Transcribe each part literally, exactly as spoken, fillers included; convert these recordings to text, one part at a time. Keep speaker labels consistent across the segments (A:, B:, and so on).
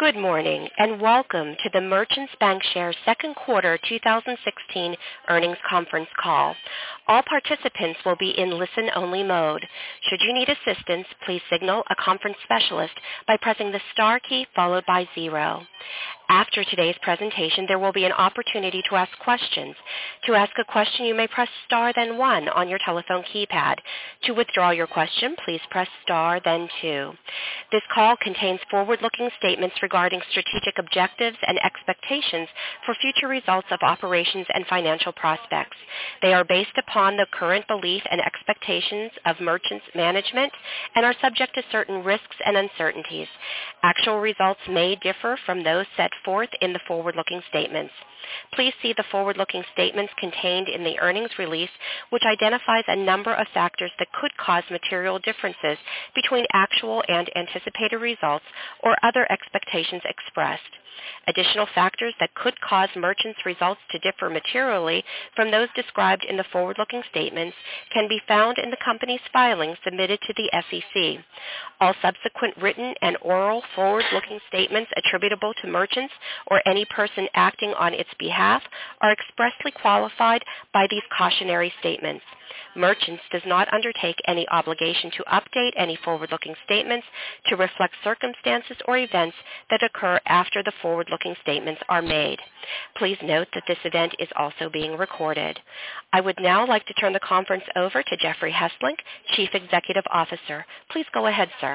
A: Good morning, and welcome to the Merchants Bancshares second quarter two thousand sixteen earnings conference call. All participants will be in listen-only mode. Should you need assistance, please signal a conference specialist by pressing the star key followed by zero. After today's presentation, there will be an opportunity to ask questions. To ask a question, you may press star then one on your telephone keypad. To withdraw your question, please press star then two. This call contains forward-looking statements regarding strategic objectives and expectations for future results of operations and financial prospects. They are based upon the current belief and expectations of Merchants management and are subject to certain risks and uncertainties. Actual results may differ from those set forth in the forward-looking statements. Please see the forward-looking statements contained in the earnings release, which identifies a number of factors that could cause material differences between actual and anticipated results or other expectations expressed. Additional factors that could cause Merchants' results to differ materially from those described in the forward-looking statements can be found in the company's filings submitted to the S E C. All subsequent written and oral forward-looking statements attributable to Merchants or any person acting on its behalf are expressly qualified by these cautionary statements. Merchants does not undertake any obligation to update any forward-looking statements to reflect circumstances or events that occur after the forward-looking statements are made. Please note that this event is also being recorded. I would now like to turn the conference over to Jeffrey Hesslink, Chief Executive Officer. Please go ahead, sir.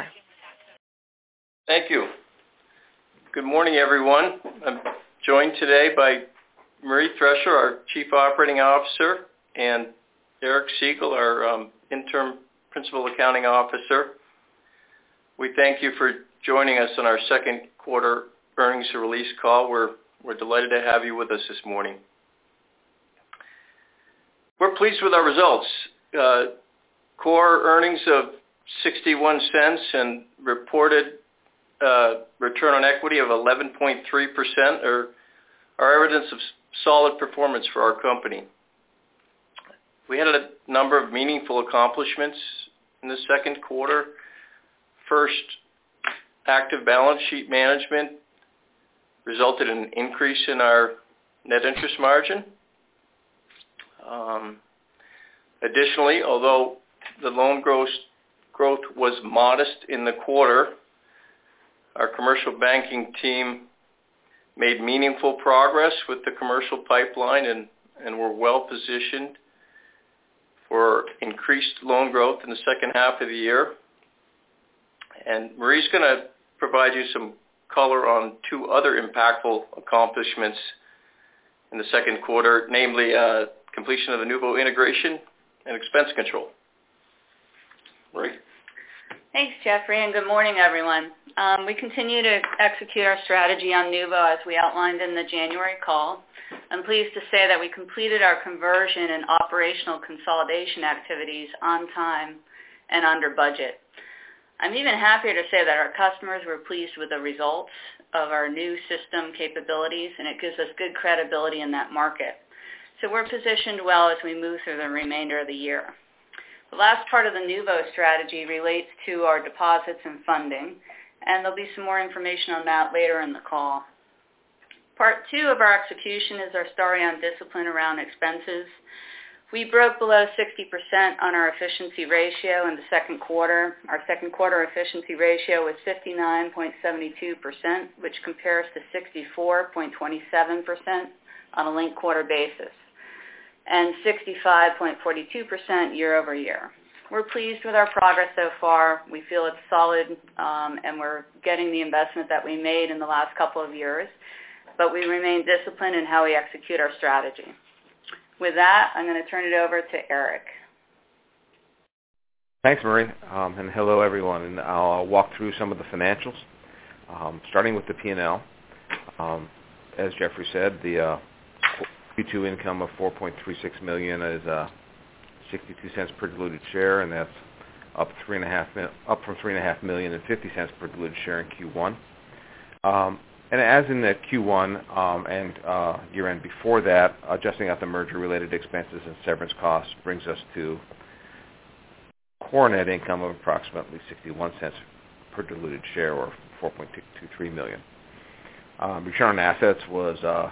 B: Thank you. Good morning, everyone. I'm joined today by Marie Thresher, our Chief Operating Officer, and Eric Siegel, our um, Interim Principal Accounting Officer. We thank you for joining us on our second quarter earnings release call. We're, we're delighted to have you with us this morning. We're pleased with our results. Uh, core earnings of sixty-one cents and reported uh, return on equity of eleven point three percent are, are evidence of solid performance for our company. We had a number of meaningful accomplishments in the second quarter. First, active balance sheet management resulted in an increase in our net interest margin. Um, additionally, although the loan growth, growth was modest in the quarter, our commercial banking team made meaningful progress with the commercial pipeline and, and were well positioned for increased loan growth in the second half of the year. And Marie's going to provide you some color on two other impactful accomplishments in the second quarter, namely uh, completion of the Nuvo integration and expense control. Marie?
C: Thanks, Jeffrey, and good morning, everyone. Um, we continue to execute our strategy on Nuvo as we outlined in the January call. I'm pleased to say that we completed our conversion and operational consolidation activities on time and under budget. I'm even happier to say that our customers were pleased with the results of our new system capabilities, and it gives us good credibility in that market. So we're positioned well as we move through the remainder of the year. The last part of the Nuvo strategy relates to our deposits and funding, and there'll be some more information on that later in the call. Part two of our execution is our story on discipline around expenses. We broke below sixty percent on our efficiency ratio in the second quarter. Our second quarter efficiency ratio was fifty-nine point seven two percent, which compares to sixty-four point two seven percent on a linked quarter basis, and sixty-five point four two percent year over year. We're pleased with our progress so far. We feel it's solid, um, and we're getting the investment that we made in the last couple of years, but we remain disciplined in how we execute our strategy. With that, I'm going to turn it over to Eric.
D: Thanks, Marie, um, and hello, everyone. And I'll walk through some of the financials, um, starting with the P and L. Um, as Jeffrey said, the uh, Q two income of four point three six million dollars is uh, sixty-two cents per diluted share, and that's up three and a half up from three and a half million and fifty cents per diluted share in Q one. Um, And as in the Q one um, and uh, year-end before that, adjusting out the merger-related expenses and severance costs brings us to core net income of approximately sixty-one cents per diluted share, or four point two three million dollars. Um, return on assets was uh,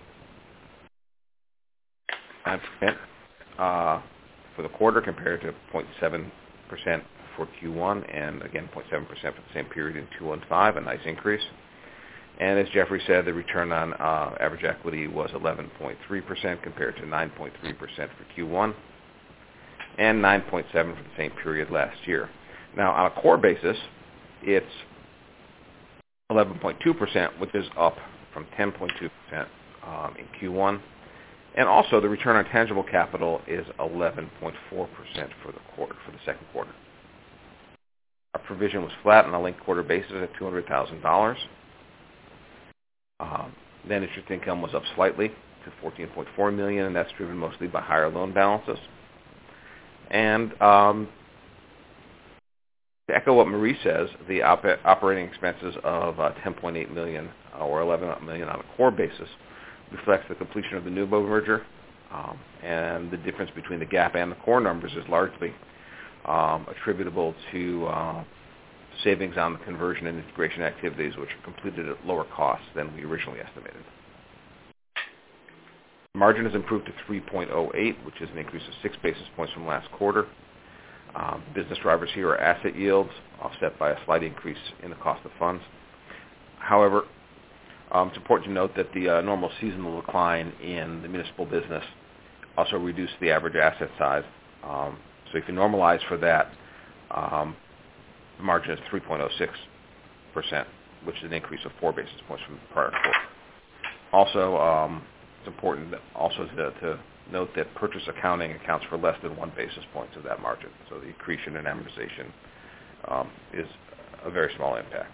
D: nine percent uh, for the quarter compared to zero point seven percent for Q one, and again zero point seven percent for the same period in two thousand five, a nice increase. And as Jeffrey said, the return on uh, average equity was eleven point three percent compared to nine point three percent for Q one and nine point seven percent for the same period last year. Now, on a core basis, it's eleven point two percent, which is up from ten point two percent um, in Q one. And also, the return on tangible capital is eleven point four percent for the quarter, for the second quarter. Our provision was flat on a linked quarter basis at two hundred thousand dollars. Um, net interest income was up slightly to fourteen point four million dollars, and that's driven mostly by higher loan balances. And um, to echo what Marie says, the op- operating expenses of uh, ten point eight million dollars or eleven million dollars on a core basis reflects the completion of the Nuvo merger, um, and the difference between the GAAP and the core numbers is largely um, attributable to uh, savings on the conversion and integration activities, which are completed at lower costs than we originally estimated. Margin has improved to three point oh eight, which is an increase of six basis points from last quarter. Um, business drivers here are asset yields, offset by a slight increase in the cost of funds. However, um, it's important to note that the uh, normal seasonal decline in the municipal business also reduced the average asset size. Um, so if you normalize for that, um, the margin is three point oh six percent, which is an increase of four basis points from the prior quarter. Also, um, it's important also to, to note that purchase accounting accounts for less than one basis point of that margin. So the accretion and amortization um, is a very small impact.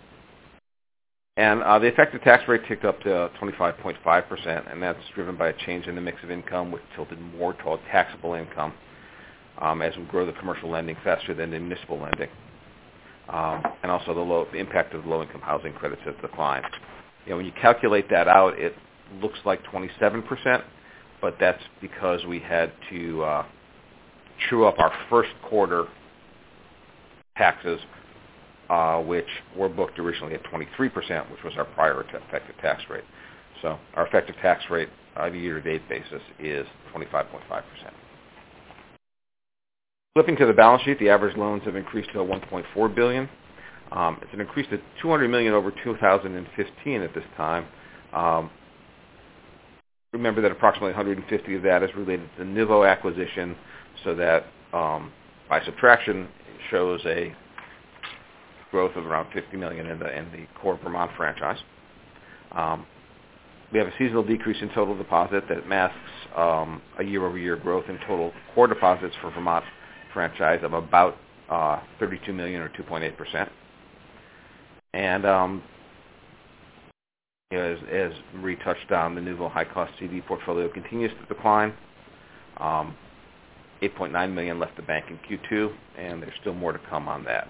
D: And uh, the effective tax rate ticked up to twenty-five point five percent, and that's driven by a change in the mix of income, which tilted more toward taxable income um, as we grow the commercial lending faster than the municipal lending. Um, and also the, low, the impact of low-income housing credits has declined. You know, when you calculate that out, it looks like twenty-seven percent, but that's because we had to uh, true up our first quarter taxes, uh, which were booked originally at twenty-three percent, which was our prior effective tax rate. So our effective tax rate on a year-to-date basis is twenty-five point five percent. Flipping to the balance sheet, the average loans have increased to one point four billion dollars. Um, it's an increase to two hundred million dollars over two thousand fifteen at this time. Um, remember that approximately one hundred fifty of that is related to the Nuvo acquisition, so that um, by subtraction it shows a growth of around fifty million dollars in the, in the core Vermont franchise. Um, we have a seasonal decrease in total deposit that masks um, a year-over-year growth in total core deposits for Vermont franchise of about uh, thirty-two million dollars or two point eight percent. And um, you know, as, as Marie touched on, the Nuvo high-cost C D portfolio continues to decline. Um, eight point nine million dollars left the bank in Q two, and there's still more to come on that.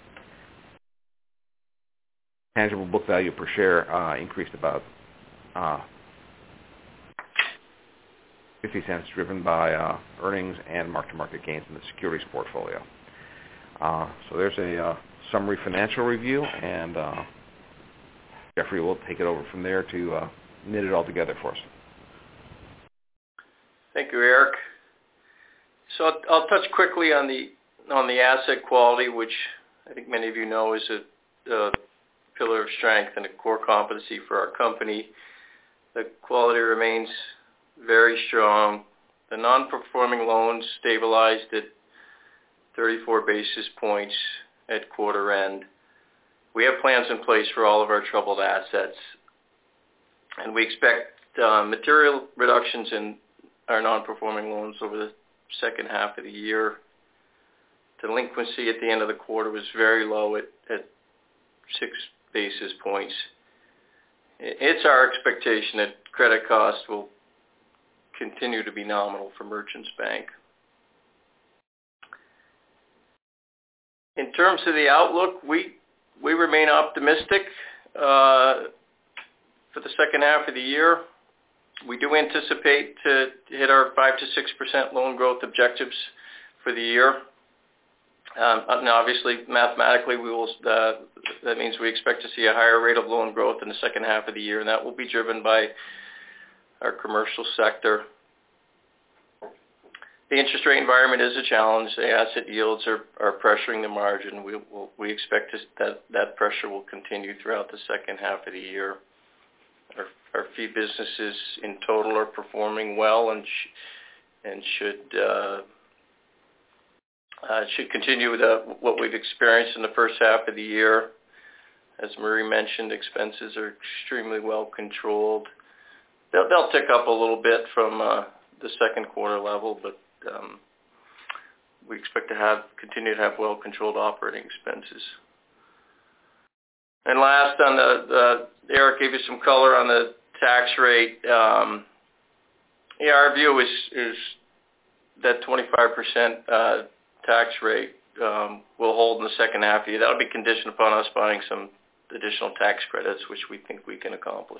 D: Tangible book value per share uh, increased about uh, fifty cents, driven by uh, earnings and mark-to-market gains in the securities portfolio. Uh, so there's a uh, summary financial review, and uh, Jeffrey will take it over from there to uh, knit it all together for us.
B: Thank you, Eric. So I'll, I'll touch quickly on the on the asset quality, which I think many of you know is a, a pillar of strength and a core competency for our company. The quality remains very strong. The non-performing loans stabilized at thirty-four basis points at quarter end. We have plans in place for all of our troubled assets, and we expect uh, material reductions in our non-performing loans over the second half of the year. Delinquency at the end of the quarter was very low at, at six basis points. It's our expectation that credit costs will continue to be nominal for Merchants Bank. In terms of the outlook, we we remain optimistic uh, for the second half of the year. We do anticipate to hit our five to six percent loan growth objectives for the year. Um, and obviously, mathematically, we will. Uh, that means we expect to see a higher rate of loan growth in the second half of the year, and that will be driven by our commercial sector. The interest rate environment is a challenge. The asset yields are, are pressuring the margin. We will, we expect to, that that pressure will continue throughout the second half of the year. Our, our fee businesses in total are performing well and sh- and should uh, uh, should continue with uh, what we've experienced in the first half of the year. As Marie mentioned, expenses are extremely well controlled. They'll, they'll tick up a little bit from uh, the second quarter level, but um, we expect to have continue to have well-controlled operating expenses. And last, on the, the Eric gave you some color on the tax rate. Um, yeah, our view is is that twenty-five percent uh, tax rate um, will hold in the second half of the year. That will be conditioned upon us buying some additional tax credits, which we think we can accomplish.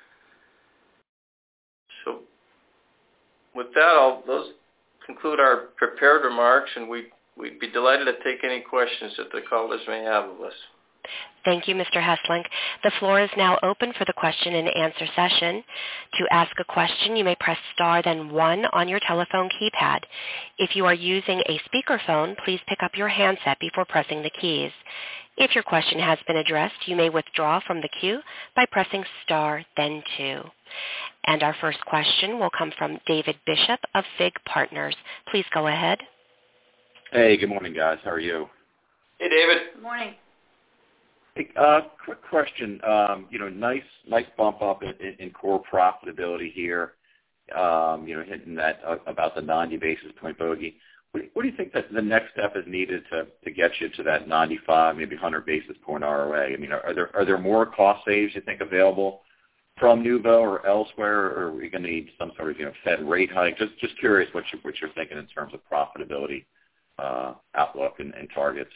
B: So with that, I'll those conclude our prepared remarks, and we, we'd be delighted to take any questions that the callers may have of us.
A: Thank you, Mister Hesselink. The floor is now open for the question and answer session. To ask a question, you may press star then one on your telephone keypad. If you are using a speakerphone, please pick up your handset before pressing the keys. If your question has been addressed, you may withdraw from the queue by pressing star then two. And our first question will come from David Bishop of Fig Partners. Please go ahead.
E: Hey, good morning, guys. How are you?
B: Hey, David.
C: Good morning.
E: Hey, uh, quick question. Um, you know, nice, nice bump up in, in, in core profitability here. Um, you know, hitting that uh, about the ninety basis point bogey. What, what do you think that the next step is needed to, to get you to that ninety-five, maybe one hundred basis point R O A? I mean, are, are there are there more cost saves you think available from Nuvo or elsewhere, or are we going to need some sort of you know Fed rate hike? Just just curious what you what you're thinking in terms of profitability uh, outlook and, and targets.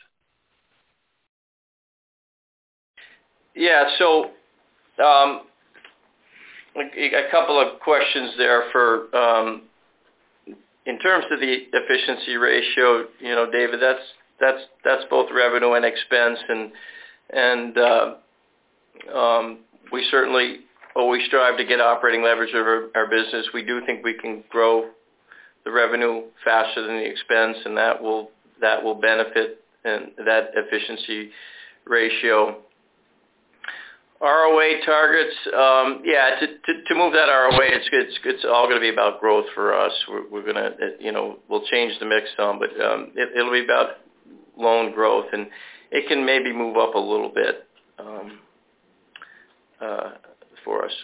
B: Yeah, so um, a couple of questions there for um, in terms of the efficiency ratio. You know, David, that's that's that's both revenue and expense, and and uh, um, we certainly always strive to get operating leverage over our business. We do think we can grow the revenue faster than the expense, and that will that will benefit and that efficiency ratio. R O A targets, um, yeah, to, to, to move that R O A, it's it's it's all going to be about growth for us. We're, we're going to, you know, we'll change the mix some, but um, it, it'll be about loan growth, and it can maybe move up a little bit um, uh, for us.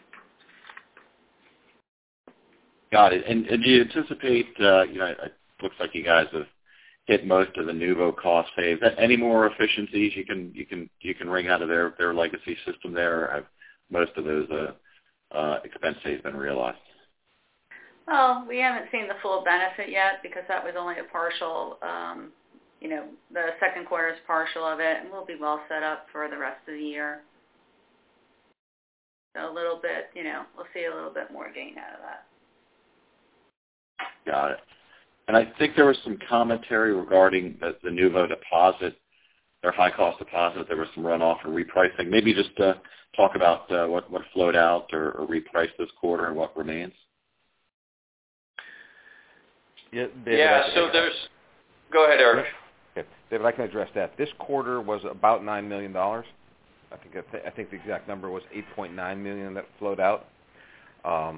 E: Got it. And, and do you anticipate, uh, you know, it looks like you guys have hit most of the Nuvo cost saves. Any more efficiencies you can you can you can wring out of their, their legacy system there, or have most of those uh, uh, expense saves been realized?
C: Well, we haven't seen the full benefit yet because that was only a partial, um, you know, the second quarter is partial of it, and we'll be well set up for the rest of the year. So a little bit, you know, we'll see a little bit more gain out of that.
E: Got it. And I think there was some commentary regarding the, the Nuvo deposit, their high-cost deposit. There was some runoff and repricing. Maybe just uh, talk about uh, what, what flowed out or, or repriced this quarter and what remains.
D: Yeah, David,
B: yeah
D: I,
B: so
D: I,
B: there's – go ahead, Eric.
D: Okay. David, I can address that. This quarter was about nine million dollars. I think I, th- I think the exact number was eight point nine million dollars that flowed out. Um,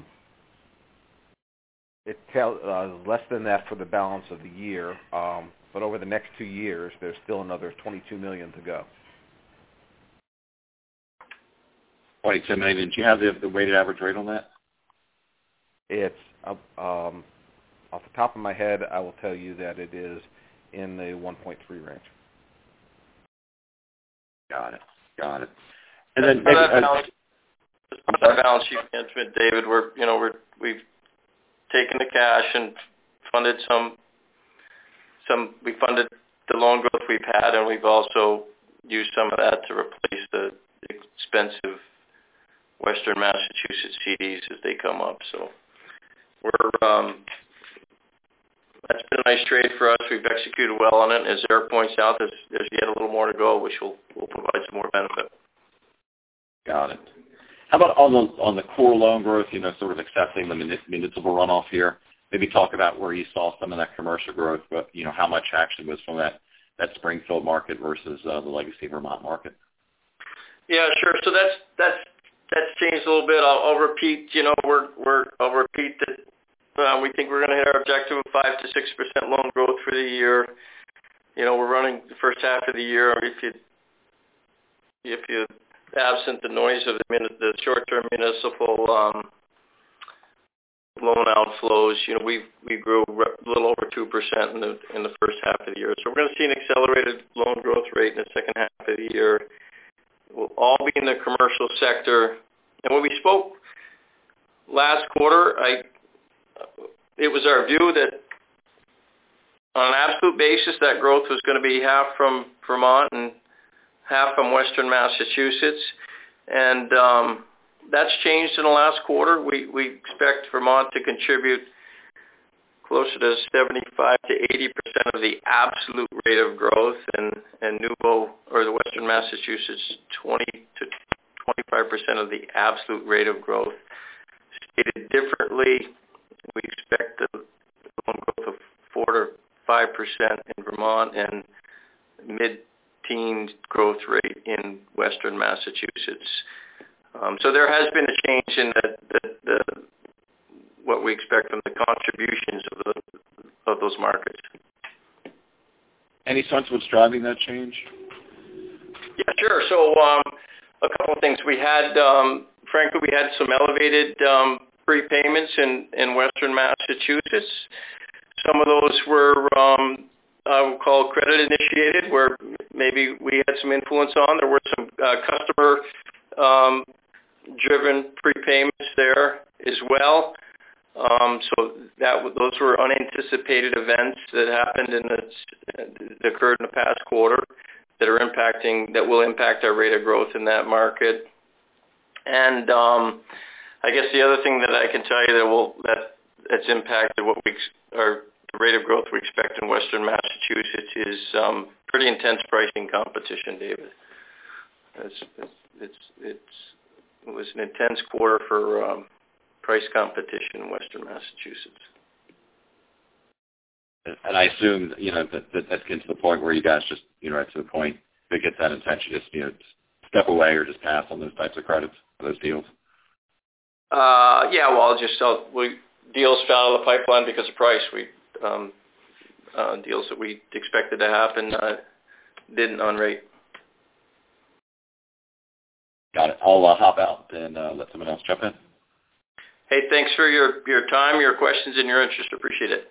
D: It tells uh, less than that for the balance of the year, um, but over the next two years, there's still another twenty-two million dollars to go.
E: twenty-two million dollars. Did you have the, the weighted average rate on that?
D: It's uh, um, off the top of my head, I will tell you that it is in the one point three range.
E: Got it. Got it. And then
B: For that
E: uh,
B: balance, for that balance sheet management, David, we're you know we're we've taken the cash and funded some, some, we funded the loan growth we've had, and we've also used some of that to replace the expensive Western Massachusetts C Ds as they come up. So we're, um, that's been a nice trade for us. We've executed well on it. As Eric points out, there's, there's yet a little more to go, which will will provide some more benefit.
E: Got it. How about on the on the core loan growth? You know, sort of accepting the municipal runoff here. Maybe talk about where you saw some of that commercial growth, but you know how much actually was from that that Springfield market versus uh, the legacy Vermont market.
B: Yeah, sure. So that's that's that's changed a little bit. I'll, I'll repeat. You know, we're we're I'll repeat that. Uh, we think we're going to hit our objective of five to six percent loan growth for the year. You know, we're running the first half of the year. If you if you absent the noise of the, the short-term municipal um, loan outflows, you know, we we grew a little over two percent in the in the first half of the year. So we're going to see an accelerated loan growth rate in the second half of the year. We'll all be in the commercial sector. And when we spoke last quarter, I it was our view that on an absolute basis that growth was going to be half from Vermont and half from Western Massachusetts. And um, that's changed in the last quarter. We we expect Vermont to contribute closer to seventy-five to eighty percent of the absolute rate of growth, and, and Nuvo, or the Western Massachusetts, twenty to twenty-five percent of the absolute rate of growth. Stated differently, we expect a loan growth of four to five percent in Vermont and mid-teen growth rate in Western Massachusetts. Um, so there has been a change in the, the, the what we expect from the contributions of the of those markets.
E: Any sense what's driving that change?
B: Yeah, sure. So um, a couple of things. We had, um, frankly, we had some elevated um, prepayments in, in Western Massachusetts. Some of those were, um, I would call credit initiated, where maybe we had some influence on. There were some uh, customer um, driven prepayments there as well. Um, so that those were unanticipated events that happened in the that occurred in the past quarter that are impacting that will impact our rate of growth in that market. And um, I guess the other thing that I can tell you that will that that's impacted what we or the rate of growth we expect in Western Massachusetts is um, pretty intense pricing competition, David. It's it's it's, it's it was an intense quarter for um, price competition in Western Massachusetts.
E: And I assume, you know, that, that that's getting to the point where you guys just, you know, right to the point, if it gets that intention, just, you know, step away or just pass on those types of credits, those deals?
B: Uh, yeah, well, just uh, we deals fell out of the pipeline because of price. We um, uh, deals that we expected to happen uh, didn't on rate.
E: Got it. I'll uh, hop out and uh, let someone else jump in.
B: Hey, thanks for your, your time, your questions, and your interest. Appreciate it.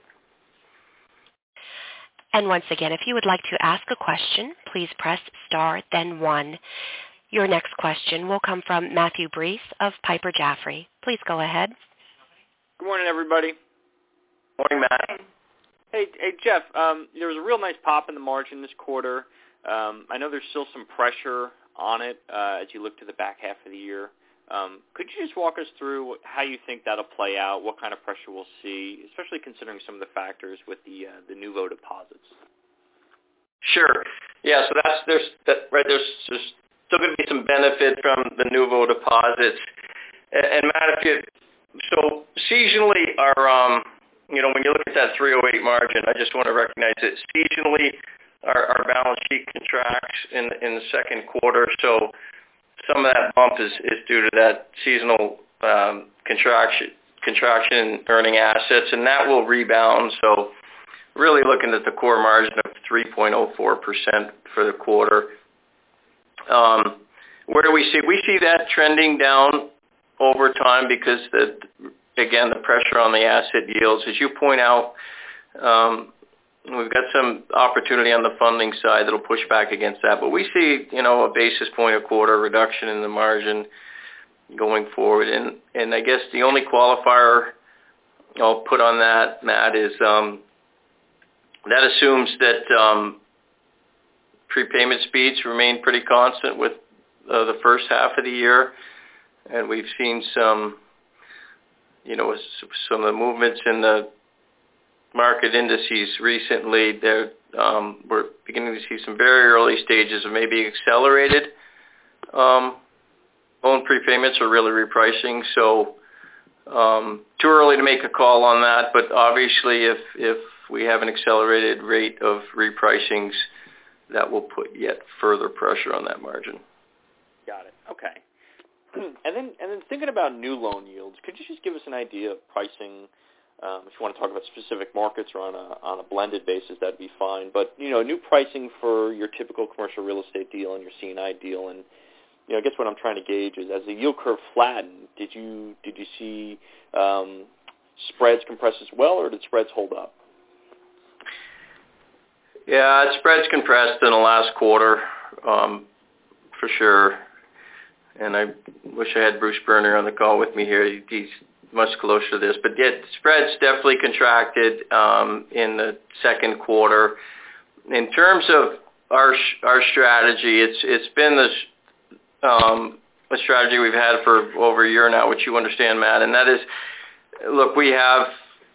A: And once again, if you would like to ask a question, please press star, then one. Your next question will come from Matthew Breese of Piper Jaffray. Please go ahead.
F: Good morning, everybody.
B: Morning, Matt.
F: Hey, hey Jeff, um, there was a real nice pop in the margin this quarter. Um, I know there's still some pressure on it uh, as you look to the back half of the year. Um, could you just walk us through how you think that'll play out, what kind of pressure we'll see, especially considering some of the factors with the uh, the Nuvo deposits?
B: Sure. Yeah. So that's there's that, right. There's, there's still going to be some benefit from the Nuvo deposits. And, and Matt, if you so seasonally, our um, you know, when you look at that three oh eight margin, I just want to recognize that seasonally our, our balance sheet contracts in in the second quarter. So some of that bump is, is due to that seasonal um, contraction contraction in earning assets, and that will rebound. So really looking at the core margin of three point oh four percent for the quarter. Um, where do we see? We see that trending down over time because, the again, the pressure on the asset yields. As you point out, um, we've got some opportunity on the funding side that'll push back against that. But we see, you know, a basis point a quarter reduction in the margin going forward. And, and I guess the only qualifier I'll put on that, Matt, is um, that assumes that um, prepayment speeds remain pretty constant with uh, the first half of the year. And we've seen some, you know, some of the movements in the market indices recently, there um, we're beginning to see some very early stages of maybe accelerated um, loan prepayments or really repricing. So um, too early to make a call on that, but obviously if, if we have an accelerated rate of repricings, that will put yet further pressure on that margin.
F: Got it. Okay. And then and then thinking about new loan yields, could you just give us an idea of pricing? Um, if you want to talk about specific markets or on a on a blended basis, that'd be fine. But you know, new pricing for your typical commercial real estate deal and your C and I deal, and you know, I guess what I'm trying to gauge is as the yield curve flattened, did you did you see um, spreads compress as well, or did spreads hold up?
B: Yeah, spreads compressed in the last quarter, um, for sure. And I wish I had Bruce Berner on the call with me here. He's much closer to this. But yet, spreads definitely contracted um, in the second quarter. In terms of our our strategy, it's it's been this um, a strategy we've had for over a year now, which you understand, Matt. And that is, look, we have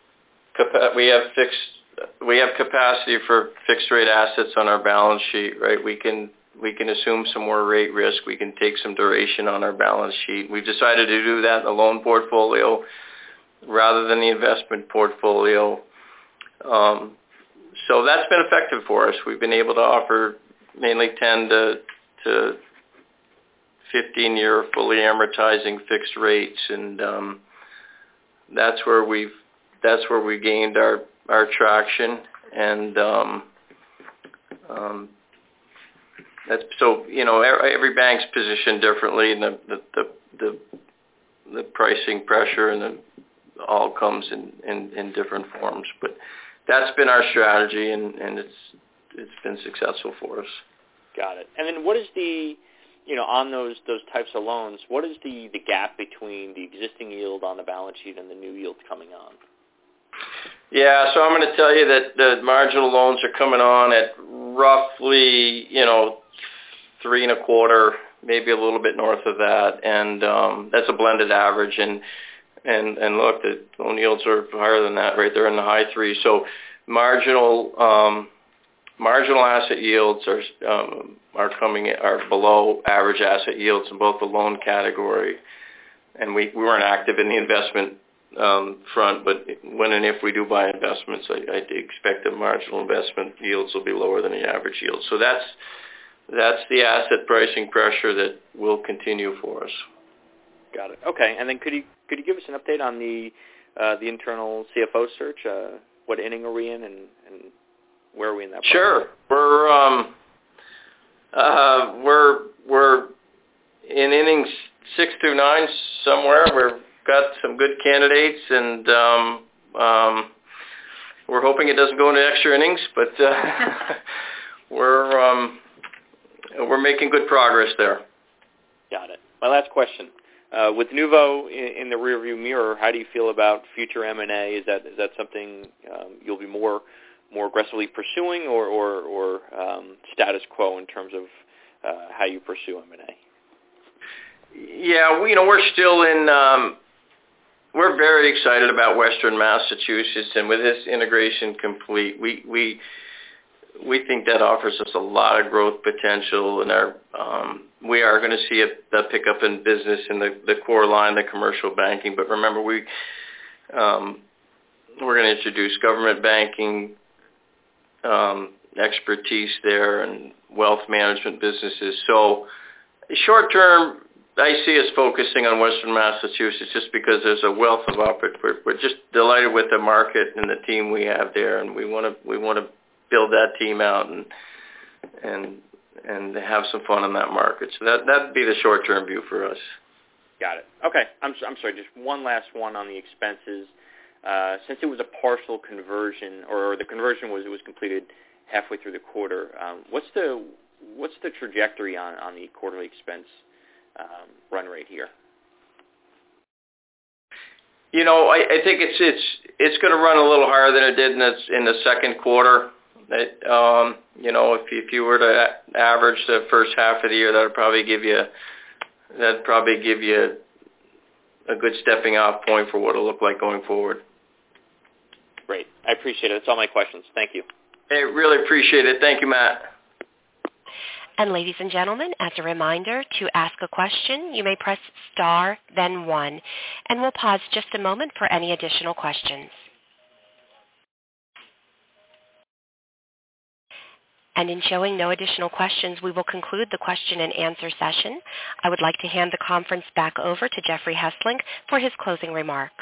B: we have fixed we have capacity for fixed rate assets on our balance sheet, right? We can we can assume some more rate risk. We can take some duration on our balance sheet. We've decided to do that in the loan portfolio rather than the investment portfolio. Um, so that's been effective for us. We've been able to offer mainly ten to fifteen year fully amortizing fixed rates, and um, that's where we've that's where we gained our our traction. And um, um, that's so you know every bank's positioned differently, and the the the, the, the pricing pressure and the all comes in, in, in different forms. But that's been our strategy, and, and it's it's been successful for us.
F: Got it. And then what is the, you know, on those those types of loans, what is the, the gap between the existing yield on the balance sheet and the new yield coming on?
B: Yeah, so I'm going to tell you that the marginal loans are coming on at roughly, you know, three and a quarter, maybe a little bit north of that, and um, that's a blended average. And And and look, the loan yields are higher than that, right? They're in the high threes. So marginal um, marginal asset yields are um, are coming are below average asset yields in both the loan category. And we, we weren't active in the investment um, front, but when and if we do buy investments, I, I expect the marginal investment yields will be lower than the average yield. So that's that's the asset pricing pressure that will continue for us.
F: Got it. Okay. And then could you could you give us an update on the uh, the internal C F O search? Uh, what inning are we in, and, and where are we in that process?
B: Sure. We're um uh we're we're in innings six through nine somewhere. We've got some good candidates, and um um we're hoping it doesn't go into extra innings, but uh, we're um we're making good progress there.
F: Got it. My last question. Uh, with Nuvo in, in the rearview mirror, how do you feel about future M and A? Is that is that something um, you'll be more more aggressively pursuing, or or, or um, status quo in terms of uh, how you pursue M and A?
B: Yeah, we, you know, we're still in. Um, we're very excited about Western Massachusetts, and with this integration complete, we we we think that offers us a lot of growth potential, and our um, we are going to see a, a pickup in business in the, the core line, the commercial banking. But remember, we um, we're going to introduce government banking um, expertise there and wealth management businesses. So, short term, I see us focusing on Western Massachusetts just because there's a wealth of opportunity. We're, we're just delighted with the market and the team we have there, and we want to we want to build that team out and and and have some fun in that market. So that that'd be the short term view for us.
F: Got it. Okay. I'm I'm sorry. Just one last one on the expenses. Uh, since it was a partial conversion, or the conversion was it was completed halfway through the quarter, um, what's the what's the trajectory on, on the quarterly expense um, run rate here?
B: You know, I, I think it's it's it's going to run a little higher than it did in the in the second quarter. It, um, you know, if if you were to average the first half of the year, that would probably give you that'd probably give you a good stepping off point for what it'll look like going forward.
F: Great. I appreciate it. That's all my questions. Thank you.
B: Hey, really appreciate it. Thank you, Matt.
A: And ladies and gentlemen, as a reminder, to ask a question, you may press star, then one. And we'll pause just a moment for any additional questions. And in showing no additional questions, we will conclude the question and answer session. I would like to hand the conference back over to Jeffrey Hesslink for his closing remarks.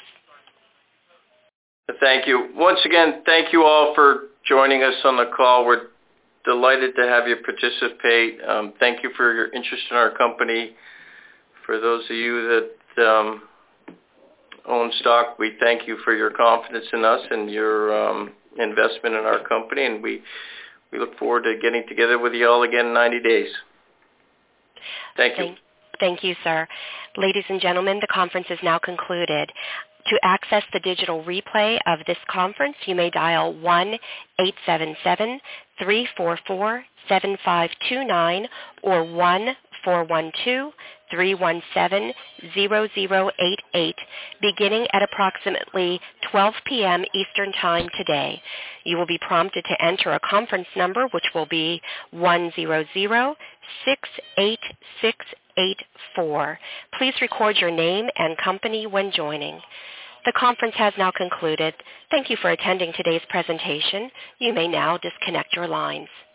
B: Thank you. Once again, thank you all for joining us on the call. We're delighted to have you participate. Um, thank you for your interest in our company. For those of you that um, own stock, we thank you for your confidence in us and your um, investment in our company, and we we look forward to getting together with you all again in ninety days. Thank you.
A: Thank, thank you, sir. Ladies and gentlemen, the conference is now concluded. To access the digital replay of this conference, you may dial one eight seven seven, three four four, seven five two nine or one four one two, three one seven, zero zero eight eight, beginning at approximately twelve p.m. Eastern Time today. You will be prompted to enter a conference number, which will be one zero zero, six eight six eight four. Please record your name and company when joining. The conference has now concluded. Thank you for attending today's presentation. You may now disconnect your lines.